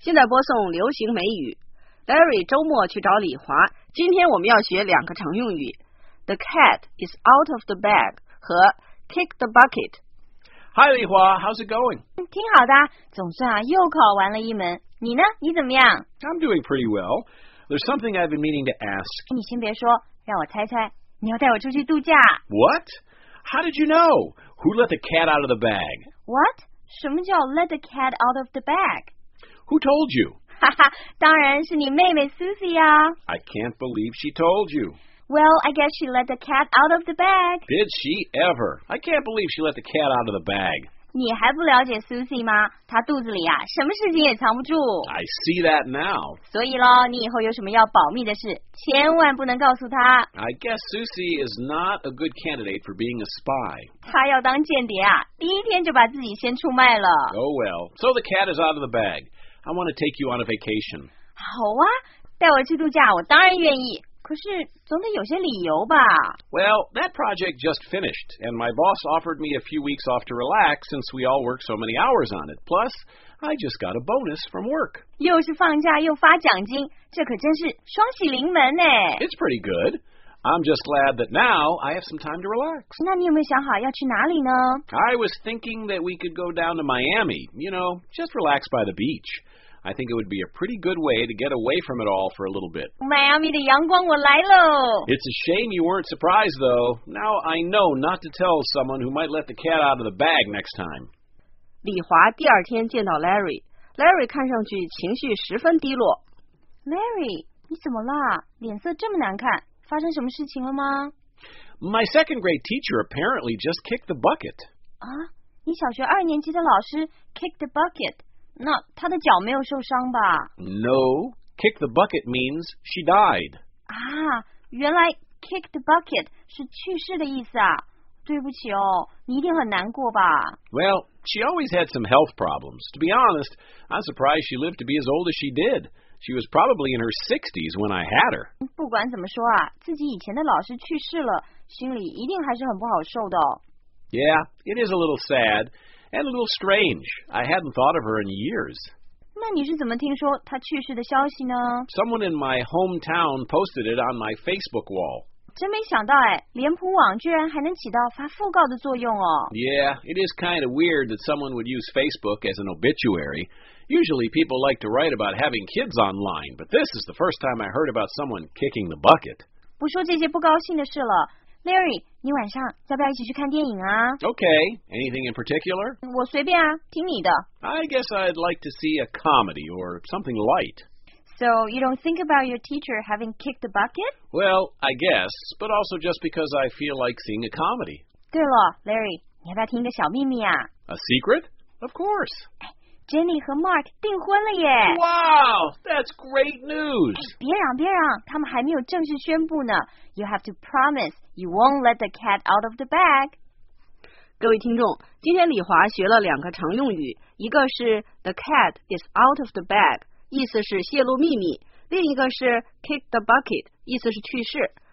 现在播送流行美语。Larry 周末去找李华，今天我们要学两个常用语 The cat is out of the bag 和 kick the bucket。 Hi 李华 how's it going? 挺好的，总算又考完了一门。你呢？你怎么样？ I'm doing pretty well. There's something I've been meaning to ask. 你先别说，让我猜猜，你要带我出去度假。 What? How did you know? Who let the cat out of the bag? What? 什么叫 let the cat out of the bag? Who told you? 哈哈，当然是你妹妹 Susie 啊。 I can't believe she told you. Well, I guess she let the cat out of the bag. Did she ever? I can't believe she let the cat out of the bag. 你还不了解 Susie 吗？她肚子里啊，什么事情也藏不住。 I see that now. 所以咯，你以后有什么要保密的事，千万不能告诉她。 I guess Susie is not a good candidate for being a spy. 她要当间谍啊，第一天就把自己先出卖了。 Oh well. So the cat is out of the bag. I want to take you on a vacation. 好啊，带我去度假，我当然愿意。可是总得有些理由吧。 Well, that project just finished, and my boss offered me a few weeks off to relax since we all work so many hours on it. Plus, I just got a bonus from work. 又是放假又发奖金，这可真是双喜临门呢。 It's pretty good. I'm just glad that now I have some time to relax. 那你有没有想好要去哪里呢？ I was thinking that we could go down to Miami, just relax by the beach. I think it would be a pretty good way to get away from it all for a little bit. 迈阿密的阳光我来喽。 It's a shame you weren't surprised, though. Now I know not to tell someone who might let the cat out of the bag next time. 李华第二天见到 Larry 看上去情绪十分低落。 Larry， 你怎么啦？脸色这么难看，发生什么事情了吗？ My second grade teacher apparently just kicked the bucket. 啊，你小学2年级的老师 kick the bucket， 那他的脚没有受伤吧？ No, kick the bucket means she died. 啊，原来 kick the bucket 是去世的意思啊。对不起哦，你一定很难过吧？ Well, she always had some health problems. To be honest, I'm surprised she lived to be as old as she did. She was probably in her 60s when I had her. 不管怎么说啊，自己以前的老师去世了，心里一定还是很不好受的哦。 Yeah, it is a little sad and a little strange. I hadn't thought of her in years. 那你是怎么听说他去世的消息呢？ Someone in my hometown posted it on my Facebook wall. 真没想到哎，脸谱网居然还能起到发讣告的作用哦。 Yeah, it is kind of weird that someone would use Facebook as an obituary. Usually people like to write about having kids online, but this is the first time I heard about someone kicking the bucket. 不说这些不高兴的事了 ，Larry， 你晚上要不要一起去看电影啊？ Okay, anything in particular? 我随便啊，听你的。 I guess I'd like to see a comedy or something light. So you don't think about your teacher having kicked the bucket? Well, I guess, but also just because I feel like seeing a comedy. 对了 ，Larry， 你要不要听一个小秘密啊 A secret? Of course. ？Jenny 和 Mark 订婚了耶！ Wow, that's great news. 别嚷别嚷，他们还没有正式宣布呢。You have to promise you won't let the cat out of the bag. 各位听众，今天李华学了两个常用语，一个是 The cat is out of the bag， 意思是泄露秘密；另一个是 kick the bucket， 意思是去世。